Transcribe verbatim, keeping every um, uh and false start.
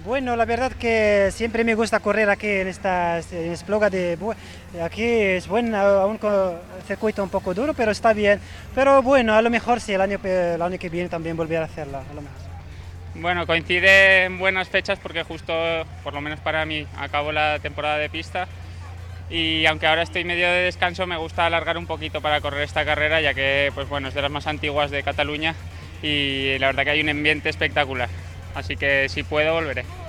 Bueno, la verdad que siempre me gusta correr aquí en esta en Espluga de Bu- aquí es bueno, aún con circuito un poco duro, pero está bien. Pero bueno, a lo mejor sí, el año, pe- el año que viene también volver a hacerla, a lo mejor. Bueno, coincide en buenas fechas porque justo, por lo menos para mí, acabo la temporada de pista y aunque ahora estoy medio de descanso, me gusta alargar un poquito para correr esta carrera, ya que pues bueno, es de las más antiguas de Cataluña y la verdad que hay un ambiente espectacular. Así que si puedo, volveré.